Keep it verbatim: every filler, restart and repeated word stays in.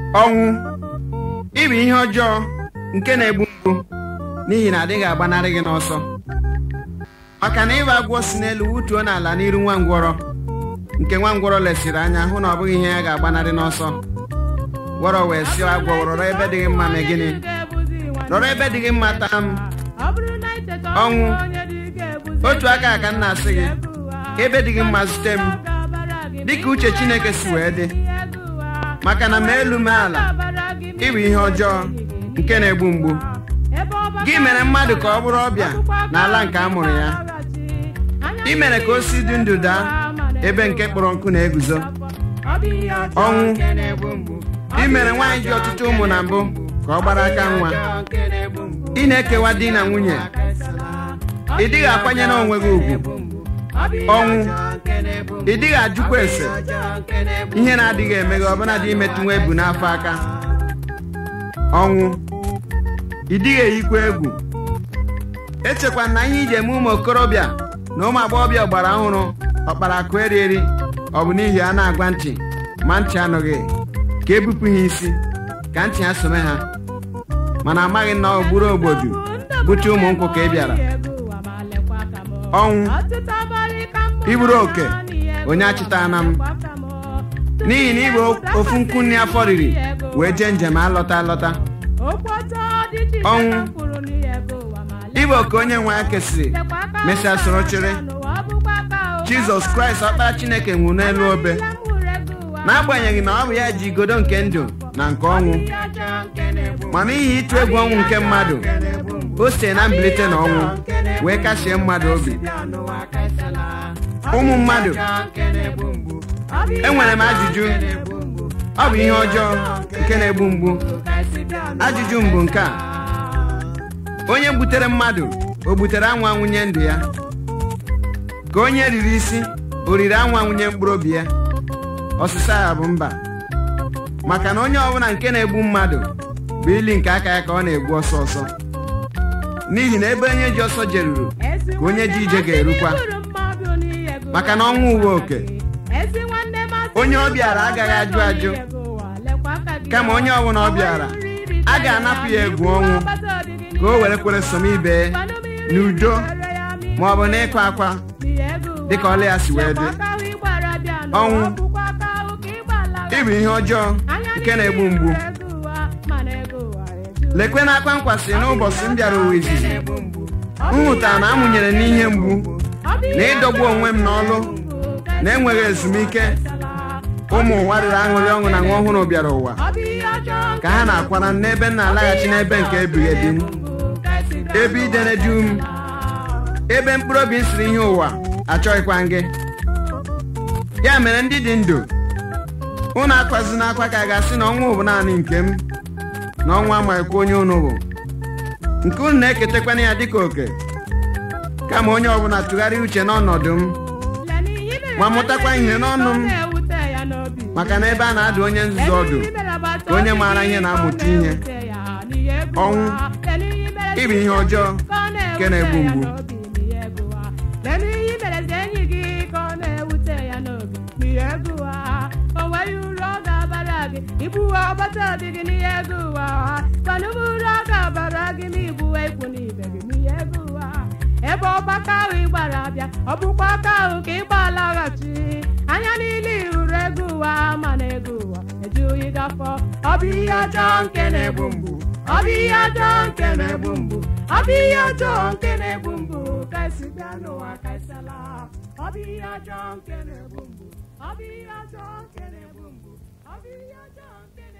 ọnwụ ịbụ ihe ọjọọ nke na-egbu mgbu n'ihi na adịghị agbanarị gị n'ọsọ, maka na ịbụ agwọ si n'elu wutuo n'ala n'iru nwa ngwọrọ, nke nwa ngwọrọ lesiri anya hụ na ọ bụghị ihe ya ga-agbanarị n'ọsọ. Ngwọrọ wee sị agwọ, rọrọ ebe dị gị mma mee gịnị? Rọrọ ebe dị gị mma taa m. Ọnwụ, otu aka ka m na-asị gị, ebe dị gị mma zute m, dịka uche Chineke si wee dị, maka na ma elu ma ala ịbụ ihe ọjọọ nke na-egbu mgbu. Gị mere mmadụ ka ọ bụrụ ọbịa n'ala nke a mụrụ ya. Ị mere ka o si dị ndụ daa ebe nke kpọrọ nkụ na-eguzo. Ọnwụ, ị mere nwaanyị ji ọtụtụ ụmụ na mbụ ka ọ gbara aka nwa. Ị na-ekewa di na nwunye, ị dịghị akwanyere onwe gị ugwu. Ọnwụ, ị dịghị ajụkwa ese ihe na-adịghị eme gị ọbụna dị imetụ nwa ebu n'afọ aka. Ọnwụ, ị dịghị eyikwa egwu. Echekwa na ihe iji eme ụmụ okorobịa na ụmụ agbọghọbịa ọgbara ọhụrụ ọkpara akụ eri eri ọ bụ n'ihi a na-agwa ntị ma ntị anụghị, ka ebupụ ha isi ka ntị ha some ha, mana amaghị na ọ bụrụ ogbodu bụcha ụmụ nkwụ ka ị bịara. Ọnwụ, ịbụrụ oke onye achịtana m, n'ihi na ịbụ ofu nkụ nri afọ riri wee jee njem alọta alọta. Ọnwụ, ịbụ oke onye nwe ya kesịrị mesịa soro chịrị. Jizọs Kraịst ọkpara Chineke nwụrụ n'elu obe, n'agbanyeghị na ọ bụ ya ji igodo nke ndụ na nke ọnwụ, ma n'ihi ịtụ egwu ọnwụ nke mmadụ, o site na mbilite na ọnwụ wee kasie mmadụ obi. Ụmụ mmadụ, enwere m ajụjụ. Ọ bụ ihe ọjọọ nke na-egbu mgbu. Ajụjụ m bụ nke a: onye gbutere mmadụ o gbutere anwa nwunye ndụ ya? Ka onye riri isi o riri anwa nwunye mkpụrụ obi ya? Ọsịsa ya bụ mba, maka na onye ọbụla nke na-egbu mmadụ bụ ili nke aka ya ka ọ na-egbu ọsọ ọsọ, n'ihi na ebe onye ji ọsọ jeruru ka onye ji ije ga-erukwa, maka na ọnwụ uwe oke. Onye ọ bịara agaghị ajụ ajụ, kama onye ọbụla ọ bịara a ga-anapụ ya egwu ọnwụ ka o were kwere som ibe n'udo ma ọ bụ n'ịkwa akwa dịka ọla ya si wee dị. Ọnwụ, ịbụ ihe ọjọọ nke na-egbu mgbu. Lekwe na akwa nkwasị n'ụbọchị m bịara ụwa izizi, m hụtara na amụnyere n'ihe mgbu na ịdọgbu onwe m n'ọlụ na enweghị ezumike. Ụmụ ụwa riri aṅụrị ọṅụ na nwa ọhụrụ bịara ụwa, ka ha na-akwara n'ebe m na-alaghachi n'ebe nke ebighị ebi m, ebe idere ju m, ebe mkpụrụ obi m siri ihe ụwa achọghịkwa gị. Ya mere ndị dị ndụ, unu akwazi n'akwa ka a ga-asị na ọnwụ bụ naanị nke m, na ọnwụ amaghịkwa onye unu bụ, nke unu na-eketekwana ya dịka oke. Kama onye ọbụla tụgharịa uche n'ọnọdụ m ma mụtakwa ihe n'ọnụ m, maka na ebe a na-adụ onye nzuzu ọdụ ka onye maara ihe na-amụta ihe. Ọnwụ, ịbụ ihe ọjọọ nke na-egbu mgbu. Ibu ọgbata adịghị n'ihe ego ụwa, mana ụmụrụ aka bara gị n'ibu ekwu n'ibe gị n'ihe ego ụwa. Ebe ọgbakọ ahụ ị gbara abịa, ọ bụkwa aka ahụ ka ị gbalaghachi. Anya niile hụrụ ego ụwa, mana ego ụwa ejughị gị afọ. Ọ bụ ihe ọjọọ nke na-egbu mgbu. Ọ bụ ihe ọjọọ nke na-egbu mgbu. Ọ bụ ihe ọjọọ nke na-egbu mgbu. Ka esi bịa n'ụwa ka esela. Ọ bụ ihe ọjọọ nke na-egbu mgbu. Ọ bụ ihe ọjọọ nke na-egbu mgbu. Ọ bụ ihe ọjọọ nke na-egbu mgbu.